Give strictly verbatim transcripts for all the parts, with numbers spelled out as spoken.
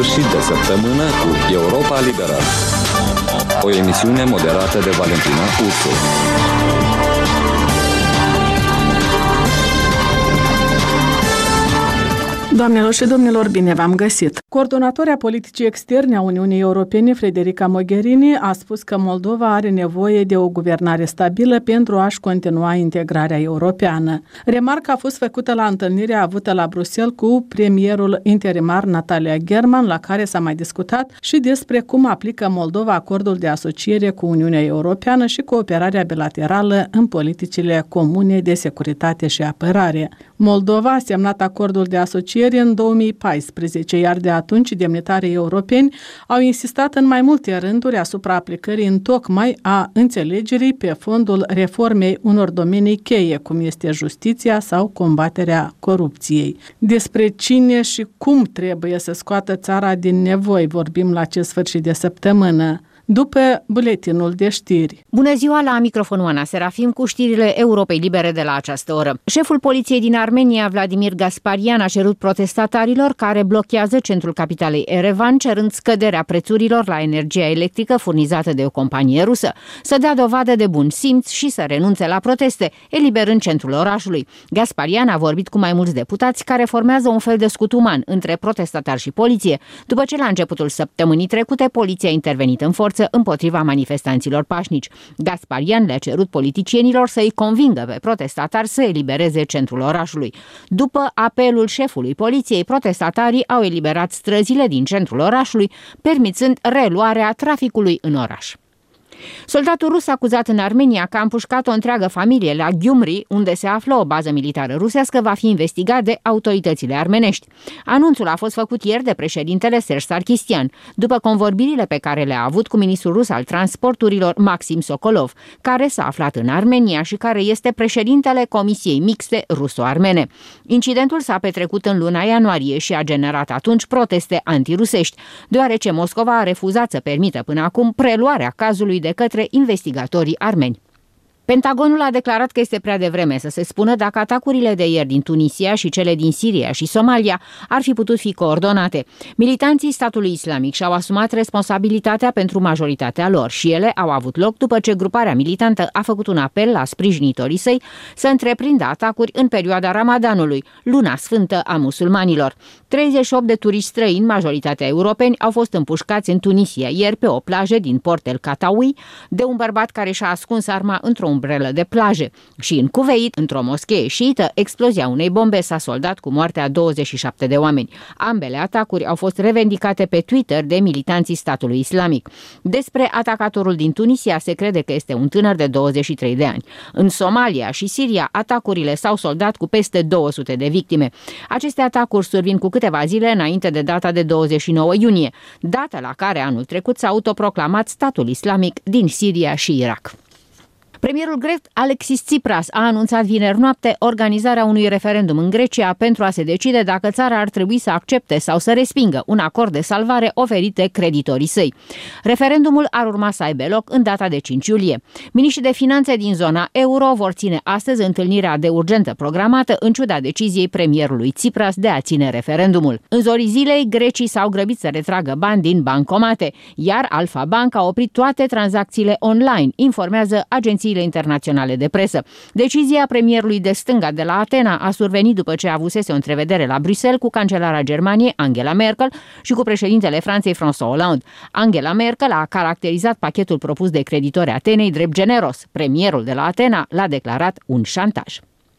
sfârșit de săptămână cu Europa Liberă. O emisiune moderată de Valentina Ursu. Doamnelor și domnilor, bine v-am găsit! Coordonatoarea politicii externe a Uniunii Europene, Federica Mogherini, a spus că Moldova are nevoie de o guvernare stabilă pentru a-și continua integrarea europeană. Remarca a fost făcută la întâlnirea avută la Bruxelles cu premierul interimar Natalia German, la care s-a mai discutat și despre cum aplică Moldova acordul de asociere cu Uniunea Europeană și cooperarea bilaterală în politicile comune de securitate și apărare. Moldova a semnat acordul de asociere în două mii paisprezece, iar de atunci demnitarii europeni au insistat în mai multe rânduri asupra aplicării întocmai a înțelegerii pe fondul reformei unor domenii cheie, cum este justiția sau combaterea corupției. Despre cine și cum trebuie să scoată țara din nevoi vorbim la acest sfârșit de săptămână, după buletinul de știri. Bună ziua, la microfonul Ana Serafim cu știrile Europei Libere de la această oră. Șeful poliției din Armenia, Vladimir Gasparian, a cerut protestatarilor care blochează centrul capitalei Erevan, cerând scăderea prețurilor la energia electrică furnizată de o companie rusă, să dea dovadă de bun simț și să renunțe la proteste, eliberând centrul orașului. Gasparian a vorbit cu mai mulți deputați care formează un fel de scut uman între protestatari și poliție, după ce la începutul săptămânii trecute poliția a intervenit în forță împotriva manifestanților pașnici. Gasparian le-a cerut politicienilor să îi convingă pe protestatari să elibereze centrul orașului. După apelul șefului poliției, protestatarii au eliberat străzile din centrul orașului, permițând reluarea traficului în oraș. Soldatul rus acuzat în Armenia că a împușcat o întreagă familie la Gyumri, unde se află o bază militară rusească, va fi investigat de autoritățile armenești. Anunțul a fost făcut ieri de președintele Serge Sarkisian, după convorbirile pe care le-a avut cu ministrul rus al transporturilor Maxim Sokolov, care s-a aflat în Armenia și care este președintele Comisiei Mixte ruso-armene. Incidentul s-a petrecut în luna ianuarie și a generat atunci proteste antirusești, deoarece Moscova a refuzat să permită până acum preluarea cazului de către investigatorii armeni. Pentagonul a declarat că este prea devreme să se spună dacă atacurile de ieri din Tunisia și cele din Siria și Somalia ar fi putut fi coordonate. Militanții statului islamic și-au asumat responsabilitatea pentru majoritatea lor și ele au avut loc după ce gruparea militantă a făcut un apel la sprijinitorii săi să întreprindă atacuri în perioada Ramadanului, luna sfântă a musulmanilor. treizeci și opt de turiști străini, majoritatea europeni, au fost împușcați în Tunisia ieri pe o plajă din Port El Katawi de un bărbat care și-a ascuns arma într-o umbrelă de plaje. Și în Kuwait, într-o moschee șiită, explozia unei bombe s-a soldat cu moartea a douăzeci și șapte de oameni. Ambele atacuri au fost revendicate pe Twitter de militanții statului islamic. Despre atacatorul din Tunisia se crede că este un tânăr de douăzeci și trei de ani. În Somalia și Siria, atacurile s-au soldat cu peste două sute de victime. Aceste atacuri survin cu câteva zile înainte de data de douăzeci și nouă iunie, data la care anul trecut s-a autoproclamat statul islamic din Siria și Irak. Premierul grec Alexis Tsipras a anunțat vineri noapte organizarea unui referendum în Grecia pentru a se decide dacă țara ar trebui să accepte sau să respingă un acord de salvare oferit de creditorii săi. Referendumul ar urma să aibă loc în data de cinci iulie. Miniștrii de finanțe din zona euro vor ține astăzi întâlnirea de urgență programată în ciuda deciziei premierului Tsipras de a ține referendumul. În zorii zilei, grecii s-au grăbit să retragă bani din bancomate, iar Alpha Bank a oprit toate tranzacțiile online, informează agenții internaționale de presă. Decizia premierului de stânga de la Atena a survenit după ce avusese o întrevedere la Bruxelles cu cancelara Germaniei Angela Merkel și cu președintele Franței François Hollande. Angela Merkel a caracterizat pachetul propus de creditori Atenei drept generos. Premierul de la Atena l-a declarat un șantaj.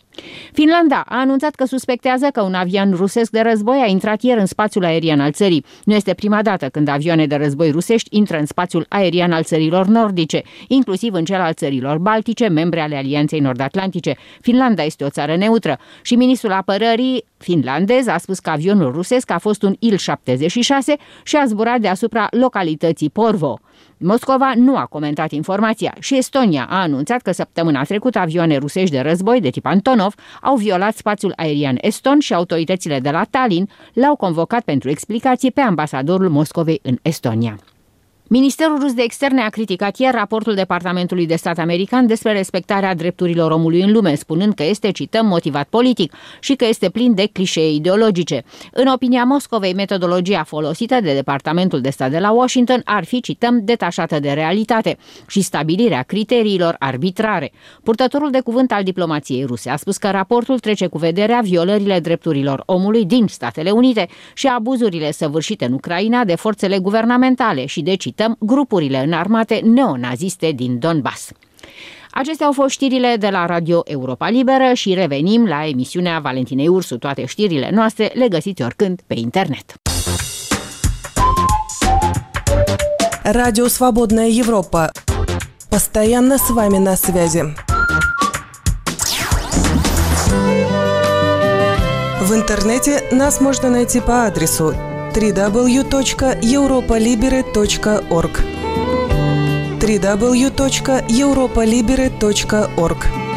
Finlanda a anunțat că suspectează că un avion rusesc de război a intrat ieri în spațiul aerian al țării. Nu este prima dată când avioane de război rusești intră în spațiul aerian al țărilor nordice, inclusiv în cel al țărilor baltice, membre ale Alianței Nord-Atlantice. Finlanda este o țară neutră și ministrul apărării finlandez a spus că avionul rusesc a fost un Il șaptezeci și șase și a zburat deasupra localității Porvoo. Moscova nu a comentat informația și Estonia a anunțat că săptămâna trecută avioane rusești de război de tip Antonov au violat spațiul aerian eston și autoritățile de la Tallinn l-au convocat pentru explicații pe ambasadorul Moscovei în Estonia. Ministerul rus de externe a criticat ieri raportul Departamentului de Stat american despre respectarea drepturilor omului în lume, spunând că este, cităm, motivat politic și că este plin de clișee ideologice. În opinia Moscovei, metodologia folosită de Departamentul de Stat de la Washington ar fi, cităm, detașată de realitate și stabilirea criteriilor arbitrare. Purtătorul de cuvânt al diplomației ruse a spus că raportul trece cu vederea violările drepturilor omului din Statele Unite și abuzurile săvârșite în Ucraina de forțele guvernamentale și de, cităm, grupurile înarmate neonaziste din Donbass. Acestea au fost știrile de la Radio Europa Liberă și revenim la emisiunea Valentinei Ursu. Toate știrile noastre le găsiți oricând pe internet. Радио «Свободная Европа». Постоянно с вами на связи. В интернете нас можно найти по адресу дабл ю дабл ю дабл ю точка европа либере точка орг дабл ю дабл ю дабл ю точка европа либере точка орг.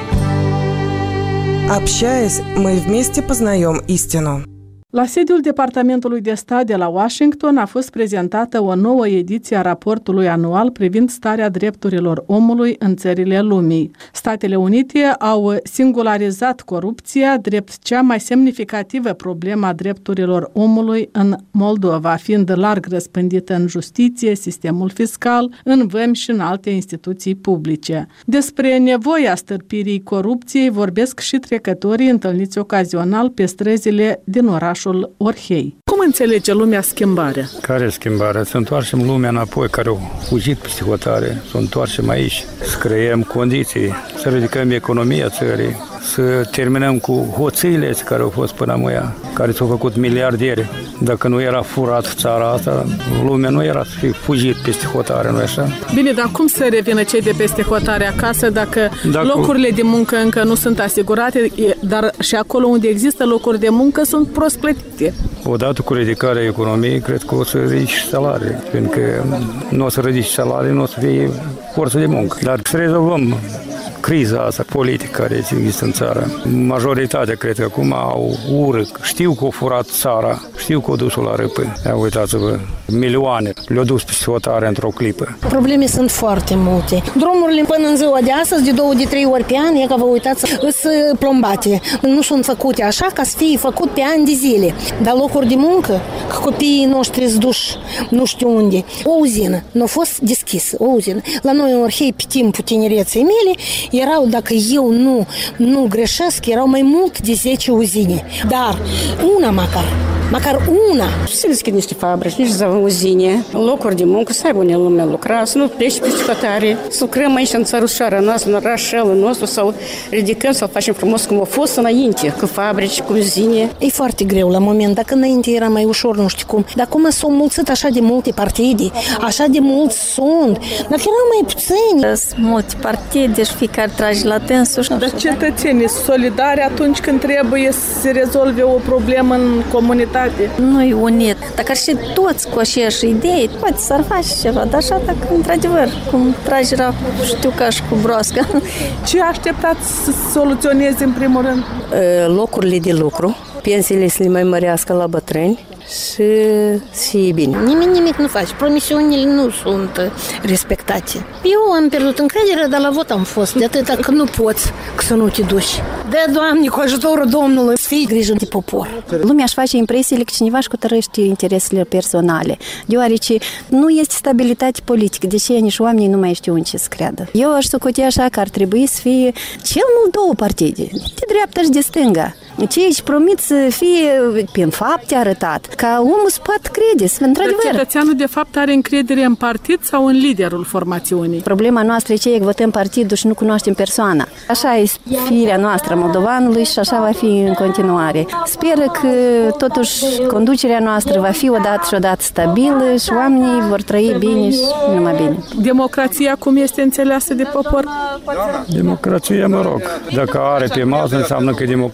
Общаясь, мы вместе познаем истину. La sediul Departamentului de Stat de la Washington a fost prezentată o nouă ediție a raportului anual privind starea drepturilor omului în țările lumii. Statele Unite au singularizat corupția drept cea mai semnificativă problemă a drepturilor omului în Moldova, fiind larg răspândită în justiție, sistemul fiscal, în vămi și în alte instituții publice. Despre nevoia stârpirii corupției vorbesc și trecătorii întâlniți ocazional pe străzile din orașul Orhei. Cum înțelege lumea schimbarea? Care schimbarea? Să întoarcem lumea înapoi, care au fugit peste hotare, să întoarcem aici, să creăm condiții, să ridicăm economia țării, să terminăm cu hoțiile care au fost până amuia, care s-au făcut miliardieri. Dacă nu era furat țara asta, lumea nu era să fie fugit peste hotare, nu așa? Bine, dar cum să revină cei de peste hotare acasă dacă, dacă locurile de muncă încă nu sunt asigurate, dar și acolo unde există locuri de muncă sunt prost plătite? Odată cu ridicarea economiei, cred că o să ridici salarii, pentru că nu o să ridici salarii, nu o să fie forță de muncă. Dar să rezolvăm criza asta politică care există în țară. Majoritatea, cred că acum au ură. Știu că au furat țara, știu că au dus-o la râpă. Ia uitați-vă, milioane le-au dus peste hotare într-o clipă. Probleme sunt foarte multe. Drumurile până în ziua de astăzi, de două, de trei ori pe an, e că vă uitați, sunt plombate. Nu sunt făcute așa ca să fie făcut pe ani de zile. Dar locuri de muncă, că copiii noștri sunt duși nu știu unde. O uzină nu a fost deschisă, o uzină. La noi în Orhei, pe timpul tinereței mele, erau, dacă eu nu, nu greșesc, erau mai mult de zece uzine. Dar una măcar, măcar una. Să deschid niște fabrici, niște uzine, locuri de muncă, să aibă unde lumea lucra, să nu plece peste hotare, să lucrăm aici în țărușoara noastră, în orașelul nostru, să ridicăm, să-l facem frumos cum a fost înainte, cu fabrici, cu uzine. E foarte greu la moment, dacă înainte era mai ușor, nu știu cum, dar acum s-au mulțit așa de multe partide, așa de mulți sunt, dacă erau mai puțini. Sunt multe partide și fiecare trage la tensul. Dar cetățenii solidari atunci când trebuie să se rezolve o problemă în comunitate? Nu-i unit. Dacă ar și toți cu aceeași idee, poate s-ar face ceva, dar așa dacă într-adevăr, cum tragerea, știu ca și cu broască. Ce așteptați să soluționeze în primul rând? Locurile de lucru, pensiile să le mai mărească la bătrâni și să fie bine. Nimic, nimic nu faci. Promisiunile nu sunt respectate. Eu am pierdut încrederea, dar la vot am fost. De atâta că nu poți să nu te duci. De, Doamne, cu ajutorul Domnului, să fii grijă de popor. Lumea își face impresiile că cineva își cutărăște interesele personale, deoarece nu este stabilitate politică. De ce nici oamenii nu mai știu în ce să creadă. Eu aș socote așa că ar trebui să fie cel mult două partide, de dreapta și de stânga. Cei ce promit să fie prin fapte arătat, ca omul să poată crede, să într-adevăr. Dar cetățeanul de fapt are încredere în partid sau în liderul formațiunii? Problema noastră e că votăm partidul și nu cunoaștem persoana. Așa e firea noastră moldovanului și așa va fi în continuare. Sper că totuși conducerea noastră va fi odată și odată stabilă și oamenii vor trăi bine și numai bine. Democrația cum este înțeleasă de popor? Democrația, mă rog, dacă are pe masă înseamnă că democrație,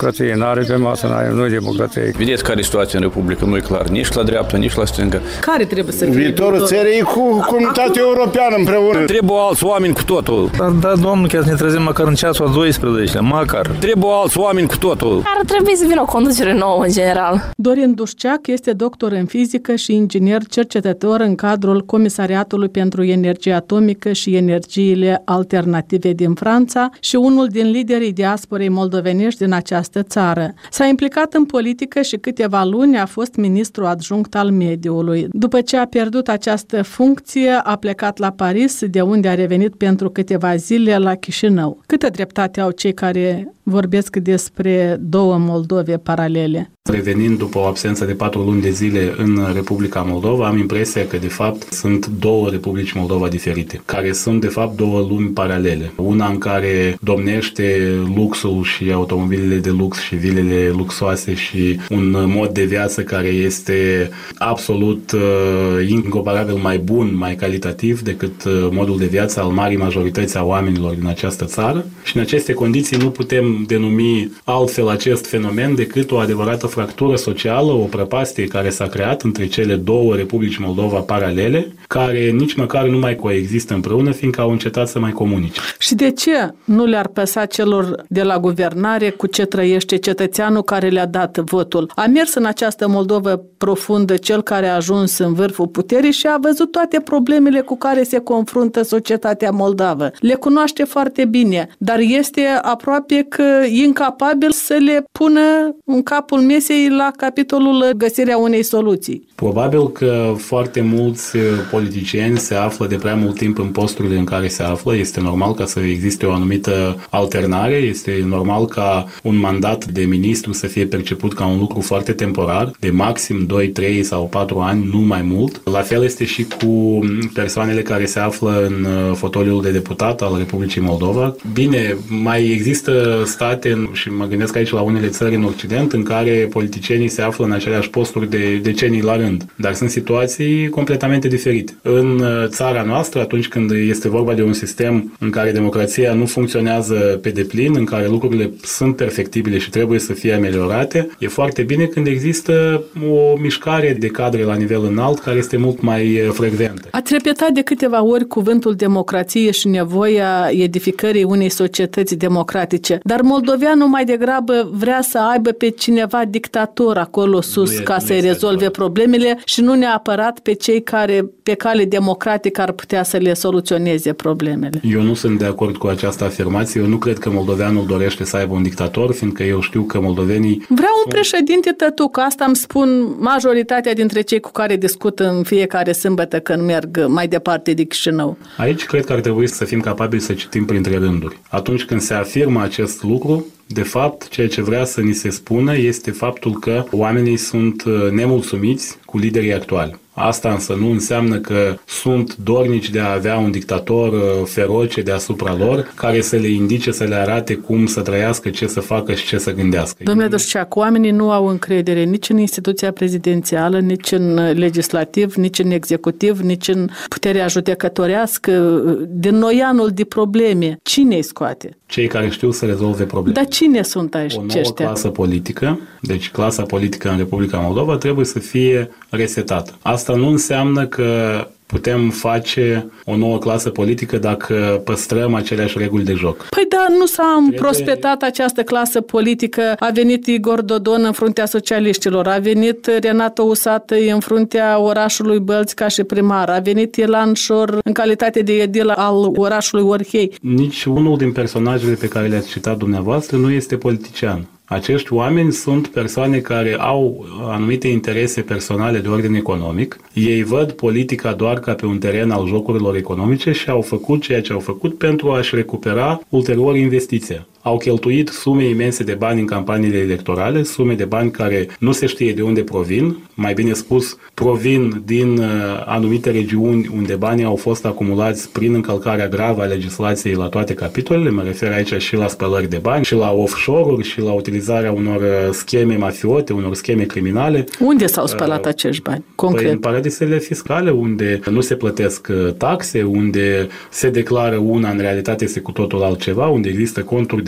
are pe masă, nu e democrație. Vedeți care e situația în Republică, nu e clar, nici la dreapta, nici la stânga. Care trebuie să fie? Viitorul țării e cu comunitatea europeană împreună. Trebuie alți oameni cu totul. Dar da, domnul, chiar să ne trezim măcar în ceasul a doisprezecelea, măcar. Trebuie alți oameni cu totul. Ar trebui să vină o conducere nouă, în general. Dorin Dușceac este doctor în fizică și inginer cercetător în cadrul Comisariatului pentru Energie Atomică și Energiile Alternative din Franța și unul din liderii diasporei moldovenești din această țară. S-a implicat în politică și câteva luni a fost ministru adjunct al mediului. După ce a pierdut această funcție, a plecat la Paris, de unde a revenit pentru câteva zile la Chișinău. Câtă dreptate au cei care vorbesc despre două Moldove paralele? Revenind după o absență de patru luni de zile în Republica Moldova, am impresia că de fapt sunt două Republici Moldova diferite, care sunt de fapt două lumi paralele. Una în care domnește luxul și automobilele de lux și vilele luxoase și un mod de viață care este absolut uh, incomparabil mai bun, mai calitativ decât uh, modul de viață al marii majorități a oamenilor din această țară. Și în aceste condiții nu putem denumi altfel acest fenomen decât o adevărată fractură socială, o prăpastie care s-a creat între cele două Republici Moldova paralele, care nici măcar nu mai coexistă împreună, fiindcă au încetat să mai comunice. Și de ce nu le-ar păsa celor de la guvernare cu ce trăiește cetățeanul care le-a dat votul? A mers în această Moldovă profundă cel care a ajuns în vârful puterii și a văzut toate problemele cu care se confruntă societatea moldavă. Le cunoaște foarte bine, dar este aproape că incapabil să le pună în capul mesei la capitolul găsirea unei soluții. Probabil că foarte mulți politicieni se află de prea mult timp în posturile în care se află. Este normal ca să existe o anumită alternare, este normal ca un mandat de ministru să fie perceput ca un lucru foarte temporar, de maxim doi, trei sau patru ani, nu mai mult. La fel este și cu persoanele care se află în fotoliul de deputat al Republicii Moldova. Bine, mai există state, și mă gândesc aici la unele țări în Occident, în care politicienii se află în aceleași posturi de decenii la rând. Dar sunt situații completamente diferite. În țara noastră, atunci când este vorba de un sistem în care democrația nu funcționează pe deplin, în care lucrurile sunt perfectibile și trebuie să fie ameliorate, e foarte bine când există o mișcare de cadre la nivel înalt care este mult mai frecventă. Ați repetat de câteva ori cuvântul democrație și nevoia edificării unei societăți democratice, dar moldoveanul mai degrabă vrea să aibă pe cineva dictator acolo sus e, ca să-i rezolve problemele și nu neapărat pe cei care pe cale democratică ar putea să le soluționeze problemele. Eu nu sunt de acord cu această afirmație. Eu nu cred că moldoveanul dorește să aibă un dictator, fiindcă eu știu că moldovenii... Vreau un președinte tătuc, asta îmi spun majoritatea dintre cei cu care discut în fiecare sâmbătă când merg mai departe de Chișinău. Aici cred că ar trebui să fim capabili să citim printre rânduri. Atunci când se afirmă acest lucru, de fapt, ceea ce vrea să ni se spună este faptul că oamenii sunt nemulțumiți cu liderii actuali. Asta însă nu înseamnă că sunt dornici de a avea un dictator feroce deasupra lor, care să le indice, să le arate cum să trăiască, ce să facă și ce să gândească. Domnule Dușceac, oamenii nu au încredere nici în instituția prezidențială, nici în legislativ, nici în executiv, nici în puterea judecătorească. Din noianul de probleme, cine îi scoate? Cei care știu să rezolve probleme. Dar cine sunt aceștia? O nouă clasă politică, deci clasa politică în Republica Moldova trebuie să fie resetată. Asta nu înseamnă că putem face o nouă clasă politică dacă păstrăm aceleași reguli de joc. Păi da, nu s-a împrospetat această clasă politică. A venit Igor Dodon în fruntea socialiștilor, a venit Renato Usatăi în fruntea orașului Bălți ca și primar, a venit Ilan Șor în calitate de edil al orașului Orhei. Nici unul din personajele pe care le-ați citat dumneavoastră nu este politician. Acești oameni sunt persoane care au anumite interese personale de ordin economic. Ei văd politica doar ca pe un teren al jocurilor economice și au făcut ceea ce au făcut pentru a-și recupera ulterior investiția. Au cheltuit sume imense de bani în campaniile electorale, sume de bani care nu se știe de unde provin, mai bine spus, provin din uh, anumite regiuni unde banii au fost acumulați prin încălcarea gravă a legislației la toate capitolele, mă refer aici și la spălări de bani, și la offshore-uri, și la utilizarea unor scheme mafiote, unor scheme criminale. Unde s-au spălat uh, acești bani, concret? Păi în paradisele fiscale, unde nu se plătesc taxe, unde se declară una, în realitate este cu totul altceva, unde există conturi de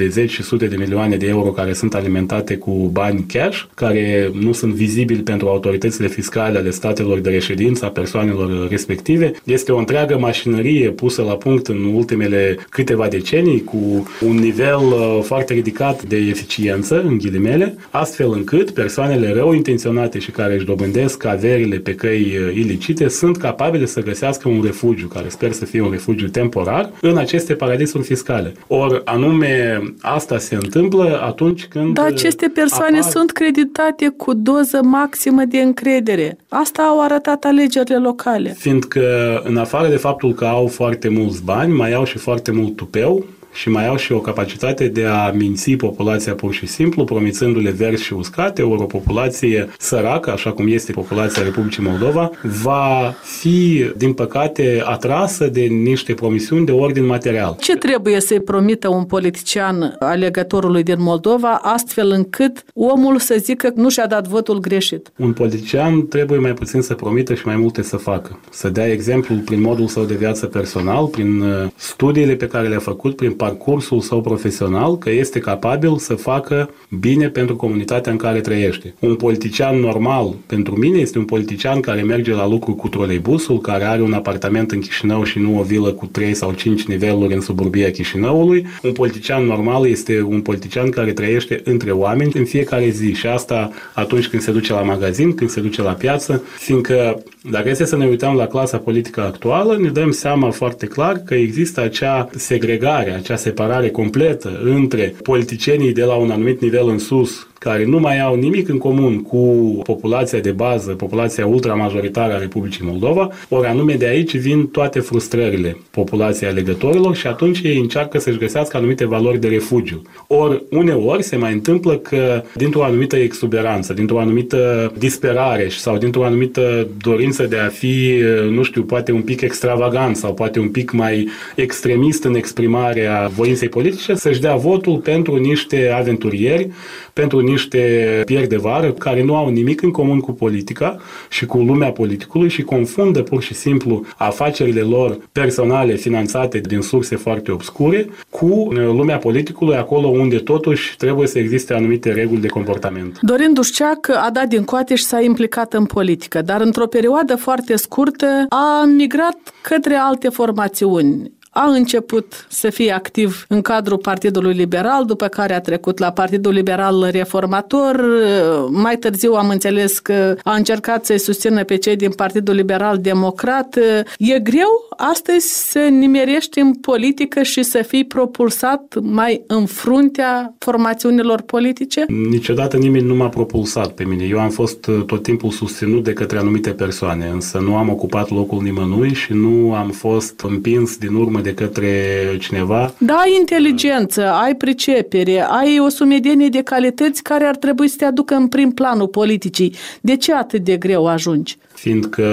de zeci și sute de milioane de euro care sunt alimentate cu bani cash, care nu sunt vizibili pentru autoritățile fiscale ale statelor de reședință a persoanelor respective. Este o întreagă mașinărie pusă la punct în ultimele câteva decenii cu un nivel foarte ridicat de eficiență, în ghilimele, astfel încât persoanele rău intenționate și care își dobândesc averile pe căi ilicite sunt capabile să găsească un refugiu, care sper să fie un refugiu temporar, în aceste paradisuri fiscale. Or, anume, asta se întâmplă atunci când... Dar aceste persoane apar... sunt creditate cu doză maximă de încredere. Asta au arătat alegerile locale. Fiindcă, în afară de faptul că au foarte mulți bani, mai au și foarte mult tupeu, și mai au și o capacitate de a minți populația pur și simplu, promițându-le verzi și uscate, ori o populație săracă, așa cum este populația Republicii Moldova, va fi, din păcate, atrasă de niște promisiuni de ordin material. Ce trebuie să-i promită un politician alegătorului din Moldova, astfel încât omul să zică că nu și-a dat votul greșit? Un politician trebuie mai puțin să promită și mai multe să facă. Să dea exemplul prin modul său de viață personal, prin studiile pe care le-a făcut, prin parcursul său profesional, că este capabil să facă bine pentru comunitatea în care trăiește. Un politician normal, pentru mine, este un politician care merge la lucru cu troleibusul, care are un apartament în Chișinău și nu o vilă cu trei sau cinci niveluri în suburbia Chișinăului. Un politician normal este un politician care trăiește între oameni în fiecare zi și asta atunci când se duce la magazin, când se duce la piață, fiindcă dacă este să ne uităm la clasa politică actuală, ne dăm seama foarte clar că există acea segregare, acea separare completă între politicienii de la un anumit nivel în sus, care nu mai au nimic în comun cu populația de bază, populația ultramajoritară a Republicii Moldova, ori anume de aici vin toate frustrările populației alegătorilor și atunci ei încearcă să-și găsească anumite valori de refugiu. Ori uneori se mai întâmplă că dintr-o anumită exuberanță, dintr-o anumită disperare sau dintr-o anumită dorință de a fi, nu știu, poate un pic extravagant sau poate un pic mai extremist în exprimarea voinței politice, să-și dea votul pentru niște aventurieri, pentru niște pieri de vară care nu au nimic în comun cu politica și cu lumea politicului și confundă pur și simplu afacerile lor personale finanțate din surse foarte obscure cu lumea politicului, acolo unde totuși trebuie să existe anumite reguli de comportament. Dorin Dușceac a dat din coate și s-a implicat în politică, dar într-o perioadă foarte scurtă a migrat către alte formațiuni. A început să fie activ în cadrul Partidului Liberal, după care a trecut la Partidul Liberal Reformator. Mai târziu am înțeles că a încercat să-i susțină pe cei din Partidul Liberal Democrat. E greu astăzi să nimerești în politică și să fii propulsat mai în fruntea formațiunilor politice? Niciodată nimeni nu m-a propulsat pe mine. Eu am fost tot timpul susținut de către anumite persoane, însă nu am ocupat locul nimănui și nu am fost împins din urmă de către cineva. Da, ai inteligență, ai pricepere, ai o sumedenie de calități care ar trebui să te aducă în prim planul politicii. De ce atât de greu ajungi? Fiindcă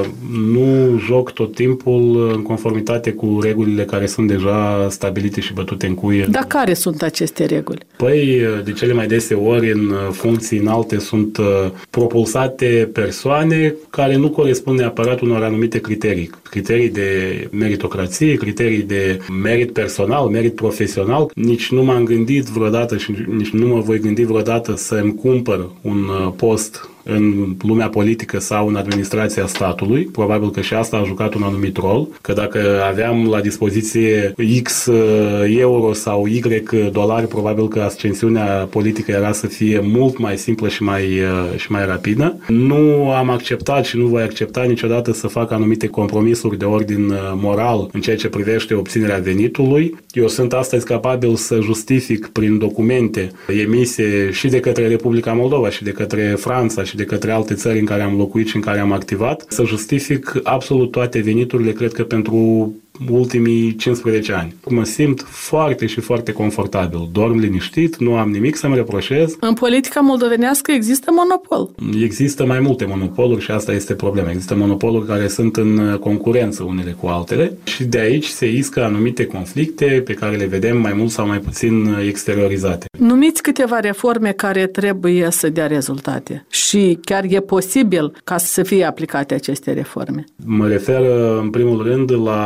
nu joc tot timpul în conformitate cu regulile care sunt deja stabilite și bătute în cuie. Dar care sunt aceste reguli? Păi, de cele mai dese ori, în funcții înalte sunt propulsate persoane care nu corespund neapărat unor anumite criterii. Criterii de meritocrație, criterii de merit personal, merit profesional. Nici nu m-am gândit vreodată și nici nu mă voi gândi vreodată să îmi cumpăr un post în lumea politică sau în administrația statului. Probabil că și asta a jucat un anumit rol, că dacă aveam la dispoziție X euro sau Y dolari, probabil că ascensiunea politică era să fie mult mai simplă și mai, și mai rapidă. Nu am acceptat și nu voi accepta niciodată să fac anumite compromisuri de ordin moral în ceea ce privește obținerea venitului. Eu sunt astăzi capabil să justific prin documente emise și de către Republica Moldova și de către Franța și de către alte țări în care am locuit și în care am activat, să justific absolut toate veniturile, cred că pentru ultimii cincisprezece ani. Mă simt foarte și foarte confortabil. Dorm liniștit, nu am nimic să-mi reproșez. În politica moldovenească există monopol. Există mai multe monopoluri și asta este problema. Există monopoluri care sunt în concurență unele cu altele și de aici se iscă anumite conflicte pe care le vedem mai mult sau mai puțin exteriorizate. Numiți câteva reforme care trebuie să dea rezultate și chiar e posibil ca să fie aplicate aceste reforme. Mă refer în primul rând la un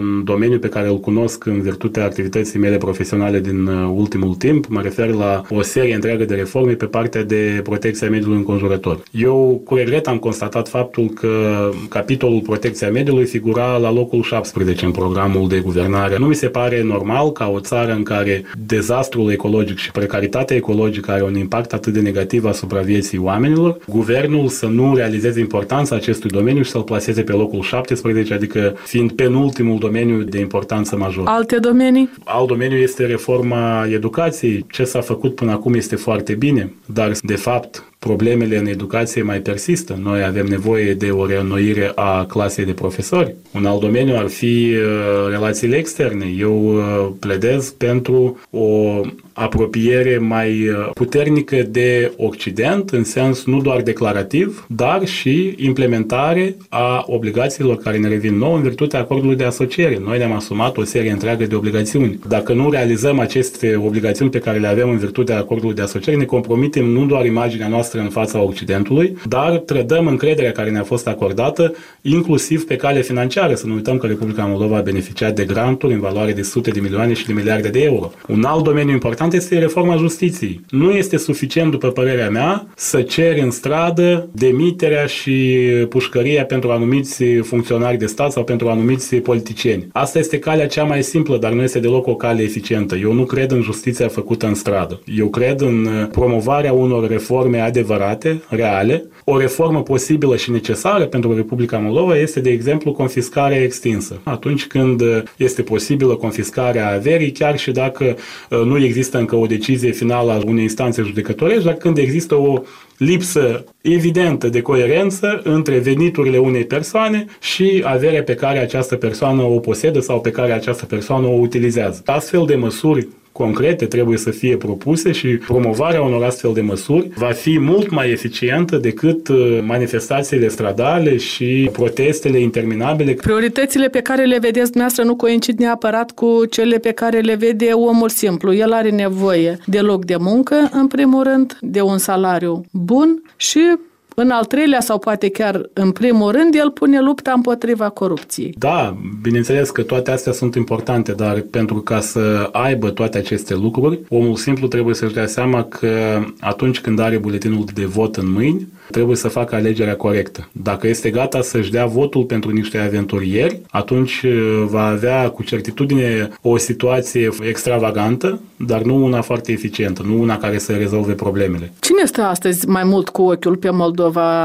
un domeniu pe care îl cunosc în virtutea activității mele profesionale din ultimul timp. Mă refer la o serie întreagă de reforme pe partea de protecția mediului înconjurător. Eu cu regret am constatat faptul că capitolul protecția mediului figura la locul șaptesprezece în programul de guvernare. Nu mi se pare normal ca o țară în care dezastrul ecologic și precaritatea ecologică are un impact atât de negativ asupra vieții oamenilor, guvernul să nu realizeze importanța acestui domeniu și să-l plaseze pe locul șaptesprezece, adică fiind penultimul domeniu de importanță majoră. Alte domenii? Alt domeniu este reforma educației. Ce s-a făcut până acum este foarte bine, dar de fapt problemele în educație mai persistă. Noi avem nevoie de o reînnoire a clasei de profesori. Un alt domeniu ar fi uh, relațiile externe. Eu uh, pledez pentru o apropiere mai puternică de Occident, în sens nu doar declarativ, dar și implementare a obligațiilor care ne revin nouă în virtutea acordului de asociere. Noi ne-am asumat o serie întreagă de obligațiuni. Dacă nu realizăm aceste obligațiuni pe care le avem în virtutea acordului de asociere, ne compromitem nu doar imaginea noastră în fața Occidentului, dar trădăm încrederea care ne-a fost acordată, inclusiv pe cale financiară. Să nu uităm că Republica Moldova a beneficiat de granturi în valoare de sute de milioane și de miliarde de euro. Un alt domeniu important este reforma justiției. Nu este suficient, după părerea mea, să ceri în stradă demiterea și pușcăria pentru anumiți funcționari de stat sau pentru anumiți politicieni. Asta este calea cea mai simplă, dar nu este deloc o cale eficientă. Eu nu cred în justiția făcută în stradă. Eu cred în promovarea unor reforme adevărate, reale. O reformă posibilă și necesară pentru Republica Moldova este, de exemplu, confiscarea extinsă. Atunci când este posibilă confiscarea averii, chiar și dacă nu există încă o decizie finală a unei instanțe judecătorești, dar când există o lipsă evidentă de coerență între veniturile unei persoane și averea pe care această persoană o posedă sau pe care această persoană o utilizează. Astfel de măsuri concrete trebuie să fie propuse și promovarea unor astfel de măsuri va fi mult mai eficientă decât manifestațiile stradale și protestele interminabile. Prioritățile pe care le vedeți dumneavoastră nu coincid neapărat cu cele pe care le vede omul simplu. El are nevoie de loc de muncă, în primul rând, de un salariu bun și în al treilea sau poate chiar în primul rând, el pune lupta împotriva corupției. Da, bineînțeles că toate astea sunt importante, dar pentru ca să aibă toate aceste lucruri, omul simplu trebuie să-și dea seama că atunci când are buletinul de vot în mâini, trebuie să facă alegerea corectă. Dacă este gata să-și dea votul pentru niște aventurieri, atunci va avea cu certitudine o situație extravagantă, dar nu una foarte eficientă, nu una care să rezolve problemele. Cine stă astăzi mai mult cu ochiul pe Moldova?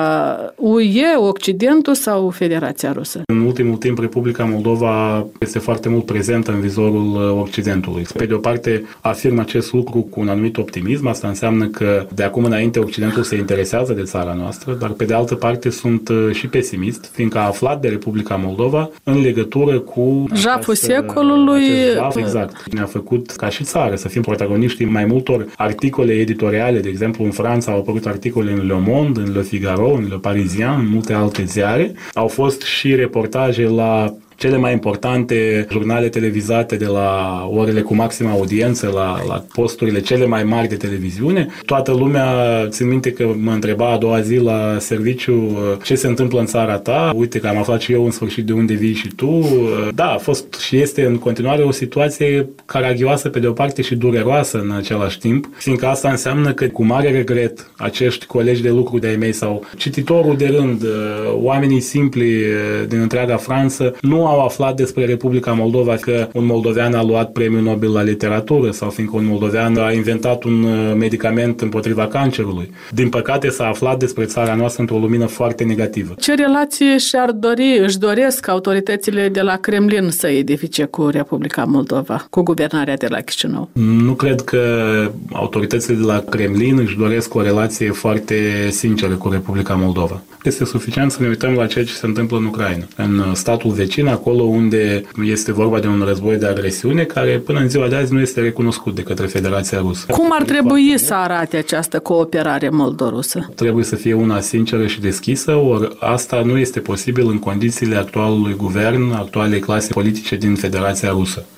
U E, Occidentul sau Federația Rusă? În ultimul timp, Republica Moldova este foarte mult prezentă în vizorul Occidentului. Pe de o parte, afirm acest lucru cu un anumit optimism. Asta înseamnă că de acum înainte Occidentul se interesează de țara noastră, dar pe de altă parte sunt și pesimist, fiindcă a aflat de Republica Moldova în legătură cu jaful secolului. Jaf, exact. Ne-a făcut ca și țară să fim protagoniștii mai multor articole editoriale. De exemplu, în Franța au apărut articole în Le Monde, în Le Figaro, în Le Parisien, în multe alte ziare. Au fost și reportaje la cele mai importante jurnale televizate de la orele cu maximă audiență, la, la posturile cele mai mari de televiziune. Toată lumea, țin minte că mă întreba a doua zi la serviciu ce se întâmplă în țara ta. Uite că am aflat și eu în sfârșit de unde vii și tu. Da, a fost și este în continuare o situație caragioasă pe de o parte și dureroasă în același timp, fiindcă asta înseamnă că cu mare regret acești colegi de lucru de-ai mei sau cititorul de rând, oamenii simpli din întreaga Franță, nu au aflat despre Republica Moldova că un moldovean a luat premiul Nobel la literatură sau fiindcă un moldovean a inventat un medicament împotriva cancerului. Din păcate s-a aflat despre țara noastră într-o lumină foarte negativă. Ce relații și-ar dori, își doresc autoritățile de la Kremlin să edifice cu Republica Moldova, cu guvernarea de la Chișinău? Nu cred că autoritățile de la Kremlin își doresc o relație foarte sinceră cu Republica Moldova. Este suficient să ne uităm la ceea ce se întâmplă în Ucraina, în statul vecin, acolo unde este vorba de un război de agresiune care până în ziua de azi nu este recunoscut de către Federația Rusă. Cum ar trebui să arate această cooperare moldo-rusă? Trebuie să fie una sinceră și deschisă, ori asta nu este posibil în condițiile actualului guvern, actualei clase politice din Federația Rusă.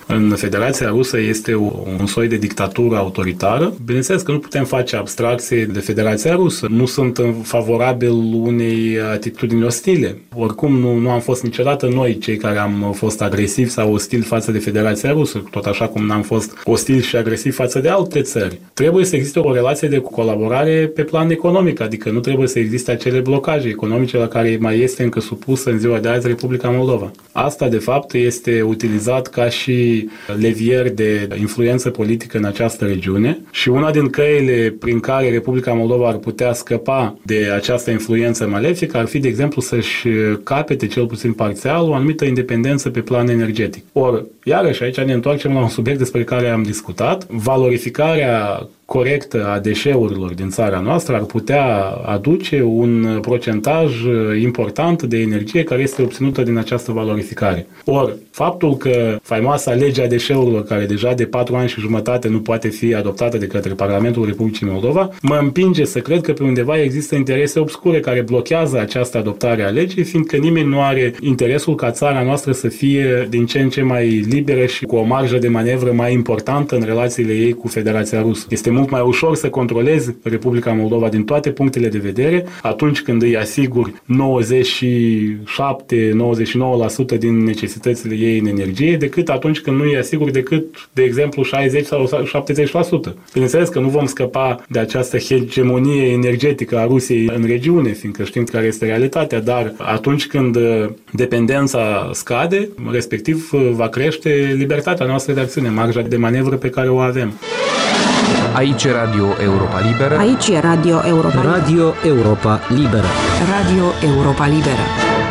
în Federația Rusă este un soi de dictatură autoritară. Bineînțeles că nu putem face abstracție de Federația Rusă. Nu sunt favorabil unei atitudini ostile. Oricum nu, nu am fost niciodată noi cei care am fost agresivi sau ostili față de Federația Rusă, tot așa cum n-am fost ostili și agresivi față de alte țări. Trebuie să existe o relație de colaborare pe plan economic, adică nu trebuie să existe acele blocaje economice la care mai este încă supusă în ziua de azi Republica Moldova. Asta, de fapt, este utilizat ca și levier de influență politică în această regiune și una din căile prin care Republica Moldova ar putea scăpa de această influență malefică ar fi, de exemplu, să-și capete, cel puțin parțial, o anumită independență pe plan energetic. Or, iarăși, aici ne întoarcem la un subiect despre care am discutat, valorificarea corectă a deșeurilor din țara noastră ar putea aduce un procentaj important de energie care este obținută din această valorificare. Or, faptul că faimoasa legea deșeurilor, care deja de patru ani și jumătate nu poate fi adoptată de către Parlamentul Republicii Moldova, mă împinge să cred că pe undeva există interese obscure care blochează această adoptare a legii, fiindcă nimeni nu are interesul ca țara noastră să fie din ce în ce mai liberă și cu o marjă de manevră mai importantă în relațiile ei cu Federația Rusă. Este mult mai ușor să controlezi Republica Moldova din toate punctele de vedere atunci când îi asiguri nouăzeci și șapte - nouăzeci și nouă la sută din necesitățile ei în energie, decât atunci când nu îi asiguri decât, de exemplu, șaizeci sau șaptezeci la sută. Bineînțeles că nu vom scăpa de această hegemonie energetică a Rusiei în regiune, fiindcă știm care este realitatea, dar atunci când dependența scade, respectiv va crește libertatea noastră de acțiune, marja de manevră pe care o avem. Aici e Radio Europa Liberă. Aici e Radio Europa Liberă. Radio Europa Liberă. Radio Europa Liberă.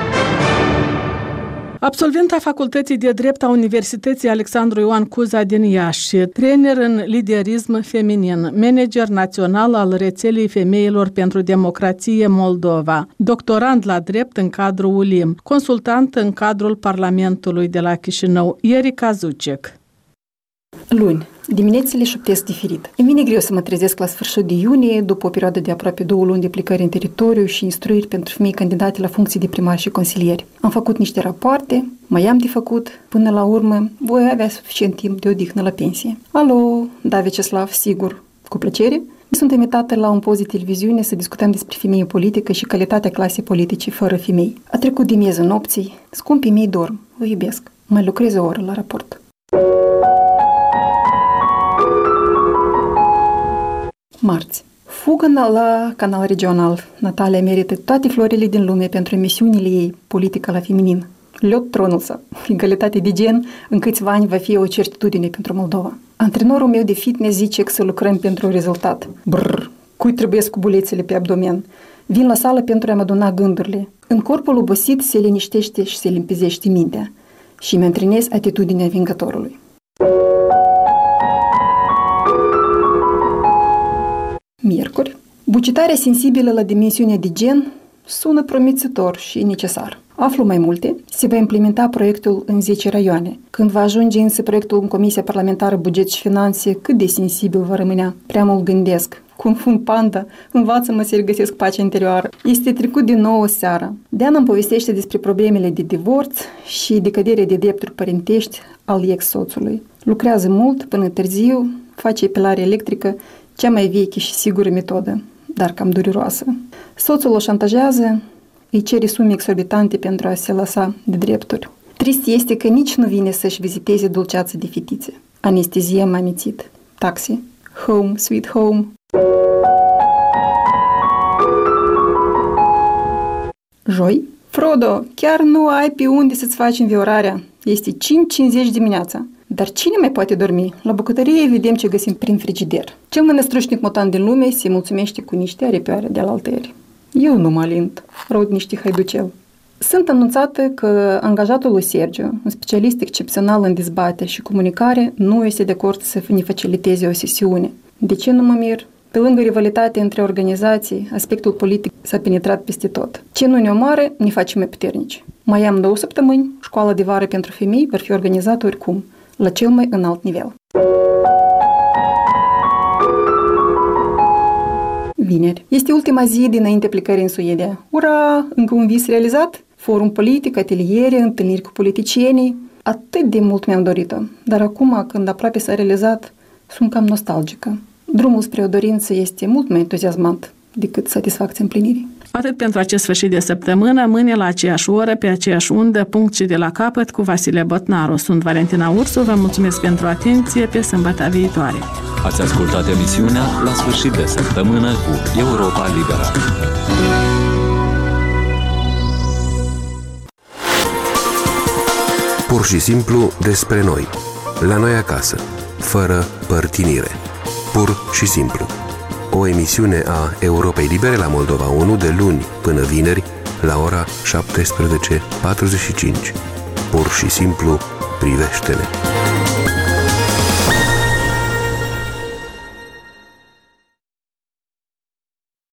Absolventa Facultății de Drept a Universității Alexandru Ioan Cuza din Iași, trainer în liderism feminin, manager național al rețelei femeilor pentru democrație Moldova, doctorand la drept în cadrul U L I M, consultant în cadrul Parlamentului de la Chișinău, Erica Zucek. Luni. Diminețile șoptesc diferit. E bine greu să mă trezesc la sfârșit de iunie, după o perioadă de aproape două luni de plecări în teritoriu și instruiri pentru femei candidate la funcții de primari și consilieri. Am făcut niște rapoarte, mai am de făcut, până la urmă voi avea suficient timp de odihnă la pensie. Alo, da, Vyacheslav, sigur, cu plăcere. Sunt invitată la un post de televiziune să discutăm despre femeie politică și calitatea clasei politice fără femei. A trecut de miezul nopții, scumpii mei dorm, vă iubesc, mai lucrez o oră la raport. Marți. Fugă la canal regional. Natalia merită toate florile din lume pentru emisiunile ei, Politica la feminin. Lot Tronulsa. Egalitate de gen în câțiva ani va fi o certitudine pentru Moldova. Antrenorul meu de fitness zice că să lucrăm pentru un rezultat. Brrr, cui trebuie cu bulețele pe abdomen? Vin la sală pentru a-mi aduna gândurile. În corpul obosit se liniștește și se limpezește mintea. Și îmi antrenez atitudinea vingătorului. Miercuri. Bucetarea sensibilă la dimensiunea de gen sună promițător și necesar. Aflu mai multe. Se va implementa proiectul în zece raioane. Când va ajunge însă proiectul în Comisia Parlamentară Buget și Finanțe, cât de sensibil va rămânea? Prea mult gândesc. Cum fund panda, învață-mă să regăsesc pacea interioară. Este trecut din nou o seară. Deana îmi povestește despre problemele de divorț și de cădere de drepturi părintești al ex-soțului. Lucrează mult până târziu, face epilare electrică, cea mai veche și sigură metodă, dar cam dureroasă. Soțul o șantajează, îi cere sume exorbitante pentru a se lăsa de drepturi. Trist este că nici nu vine să-și viziteze dulceață de fetițe. Anestezie m-a amețit. Taxi. Home, sweet home. Joi. Frodo, chiar nu ai pe unde să-ți faci înviorarea. Este cinci cincizeci dimineața. Dar cine mai poate dormi? La bucătărie vedem ce găsim prin frigider. Cel mai năstrușnic motan din lume se mulțumește cu niște aripioare de alaltăieri. Eu nu mă alint, rod niște haiducel. Sunt anunțată că angajatul lui Sergiu, un specialist excepțional în dezbatere și comunicare, nu este de acord să ne faciliteze o sesiune. De ce nu mă mir? Pe lângă rivalitatea între organizații, aspectul politic s-a penetrat peste tot. Ce nu ne omoară, ne face mai puternici. Mai am două săptămâni, școala de vară pentru femei va fi organizată oricum, la cel mai înalt nivel. Vineri. Este ultima zi dinainte plecării în Suedia. Ura! Încă un vis realizat? Forum politic, ateliere, întâlniri cu politicienii. Atât de mult mi-am dorit-o, dar acum, când aproape s-a realizat, sunt cam nostalgică. Drumul spre o dorință este mult mai entuziasmant decât satisfacția împlinirii. Atât pentru acest sfârșit de săptămână, mâine la aceeași oră, pe aceeași undă, punct și de la capăt cu Vasile Botnaru. Sunt Valentina Ursu, vă mulțumesc pentru atenție, pe sâmbătă viitoare. Ați ascultat emisiunea La sfârșit de săptămână cu Europa Liberă. Pur și simplu despre noi, la noi acasă, fără părtinire. Pur și simplu. O emisiune a Europei Libere la Moldova unu de luni până vineri la ora șaptesprezece patruzeci și cinci. Pur și simplu, privește-ne!